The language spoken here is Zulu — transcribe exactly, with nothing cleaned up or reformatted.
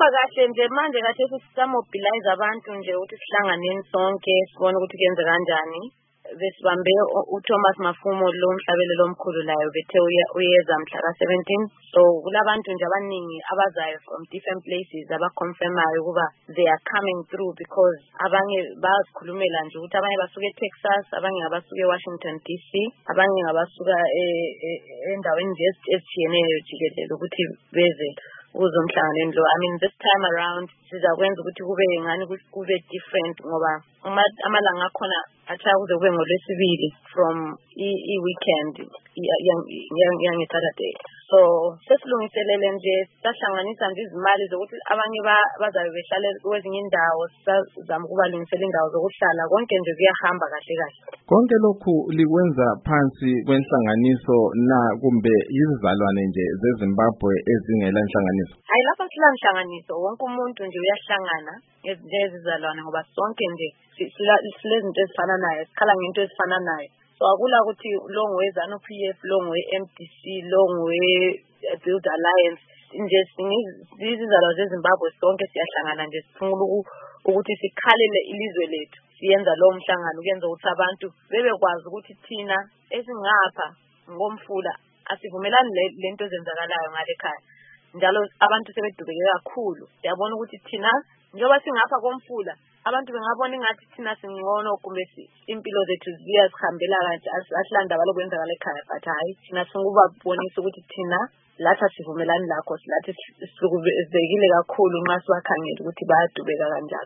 kuhamba kahle nje manje kahle sisimobilize abantu nje ukuthi sihlanganeni sonke sibone ukuthi kuyenze kanjani. Besibambe uThomas Mafumo lo mhlabelelo omkhulu layo bethe uyeza mhla ka seventeen. So kulabantu nje abaningi abazayo from different places abaconfirmayo ukuba they are coming through because abanye bazikhulumela nje ukuthi abanye basuka eTexas, abanye ngabasuka eWashington D C, abanye ngabasuka endaweni nje ezitshiyeneyo jikelele ukuthi beze uzomhlanganeni lo. I mean this time around sizakwenza ukuthi kube ngani kube different ngoba amalanga akhona acha kuze kube ngolwesibili from i weekend yang Saturday. So sesilungiselele nje sahlanganisa nje izimali zokuthi abanye bazabe behlale kwezinye indawo sizama ukubalungisela indawo zokuhlala konke nje kuyahamba kahle kahle. Konke lokhu likwenza phansi kwenhlanganiso na kumbe izizalwane nje zeZimbabwe ezingela inhlanganiso? Hayi lapha silanhlanganiso wonke umuntu nje uyahlangana ezizalwane ngoba sonke nje silezinto ezifananayo sikhala ngento ezifananayo. So akula ukuthi lo ngoweZANU P F lo ngowe-M D C lo ngowe-Build Alliance nje sizizalwane zeZimbabwe sonke siyahlangana nje sifuna ukuthi sikhalele ilizwe lethu. Siyenza lo mhlangano kuyenza ukuthi abantu bebekwazi ukuthi thina esingapha ngomfula asivumelani lento ezenzakalayo ngale ekhaya. Njalo abantu sebedubeke kakhulu. Siyabona ukuthi thina njengoba singapha komfula abantu bengabona ingathi thina singcono kumbe impilo zethu ziyazihambela kahle asilanda balokwenzakala ekhaya but hayi thina singuba bonisa ukuthi thina lapha sivumelani lakho silathi sikubezekile kakhulu nxa sibakhangela ukuthi bayadubeka kanjani.